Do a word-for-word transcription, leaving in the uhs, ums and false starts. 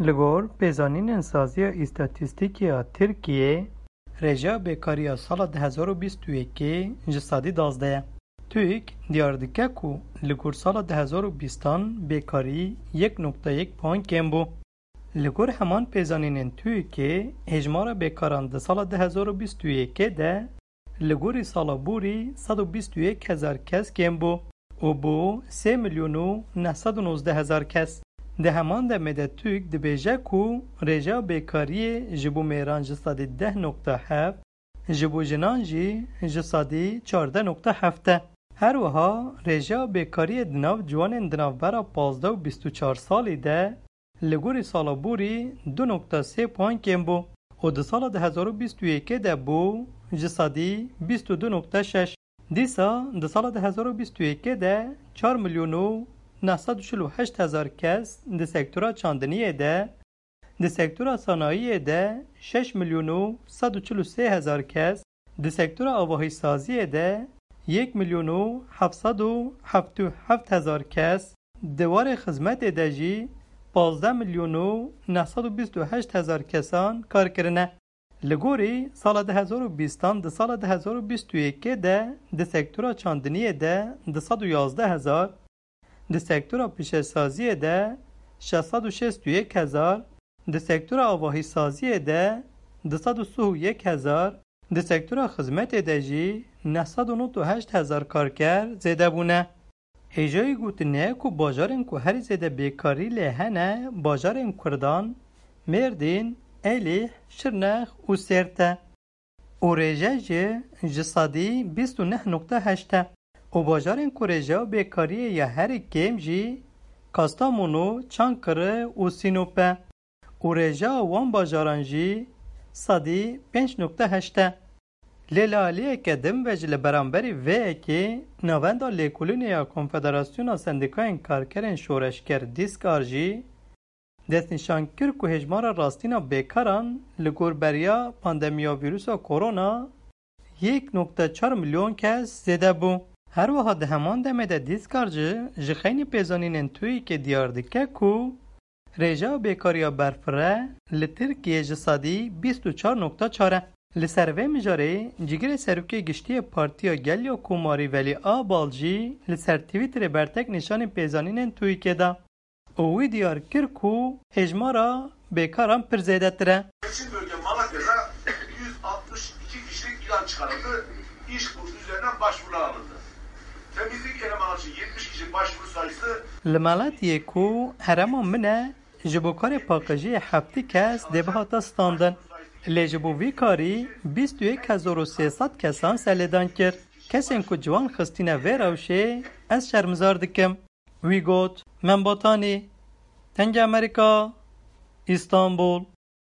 لگور پیزانین انسازی استاتیستیکی ترکیه رجا بیکاری سال ده هزار و بیست و یک جسادی دازده. تویک دیار دکه کو لگور سال ده هزار و بیستان بیکاری یک نقطه یک پوان کم بو. لگور همان پیزانین تویکه هجمار بیکاران ده سال ده هزار و بیست و یک ده لگوری سال بوری صد و بیست و یک هزار کس کم بو و بو سه میلیون و نهصد و نوزده هزار کس. ده همان ده مده تویک ده بیجه کو رجا بیکاری جبو میران جسادی ده نقطه هفت جبو جنان جی جسادی چارده نقطه هفته. هر وها رجا بیکاری دناو جوان دناو برا پازده و بیست و چار سالی ده لگوری سالا بوری دو نقطه سه پوان کم بو و ده سال ده هزار و بیست و یک ده بو جسادی بیست و دو نقطه شش. دیسا ده سال ده هزار و بیست و یک ده چهار میلیون و نهصد و چهل و هشت هزار کس ده سکتورا چاندنیه ده ده سکتورا صنایعیه ده شش میلیون و صد و چهل و سه هزار کس ده سکتورا آواهی سازیه ده یک میلیون و هفتصد و هفتاد و هفت هزار کس دوار خدمت ده جی پانزده میلیون و نهصد و بیست و هشت هزار کسان کار کرنه. لگوری سال ده هزار و بیستان ده سال ده هزار و بیست و یک ده ده سکتورا چاندنیه ده ده صد و یازده هزار ده سکتورا پیشه سازیه ده ششصد و شصت و یک هزار ده سکتورا آواهی سازیه ده ده صد و سی و یک هزار ده سکتورا خدمت ده جی نهصد و نود و هشت هزار کارگر زیده بونه. هجای گوتنه کو باجارن کو هر زیده بیکاری لهنه باجارن کردان مردین ایلیح شرنخ و سرته و رجا جه جسادی بیست و نه نقطه هشته و باجارن کو رجا بیکاری یا هر کم جی کاستامونو چانکره و سینوپه و رجا وان باجاران جی صدی پنج نقطه هشته. لیلالیه که دم وجل برانبری وی که نواندا لیکولینی یا کنفدراسیون سندیکاین کارکرین شورشگر دیسکار جی دست نشان کرد که هجمار راستینا بیکاران لگور بریا پاندمیا ویروس کرونا یک نقطه چهار میلیون کس زده بو. هر وها ده همان دمه ده دیسکار جی جخینی پیزانین توی که دیار دکه کو رجا بیکاریا برفره لترکیه جسادی بیست و چهار نقطه چهار. لسروه مجاره جگر سروکی گشتی پارتیا گلیا کوماری ولی آبالجی لسر تویتر برتک نشان پیزانین توی که ده اوی دیار کر کو هجمارا بیکاران پر زیده تره. Seçim bölge Malatya'da yüz altmış iki kişilik ilan çıkarıldı. İş kursu üzerinden başvurular alındı. Temizlik elemanı için yetmiş kişi başvuru sayısı لمالاتیه کو هرما منه جبوکار پاکجی هفتی کس دبهاتا ستاندن لیجبو وی کاری بیست و یک هزار و سیصد کسان سلیدان کرد. کسین کو جوان خستینه وی روشه از شرمزار دکم. وی گوت من باتانی تنگ امریکا استانبول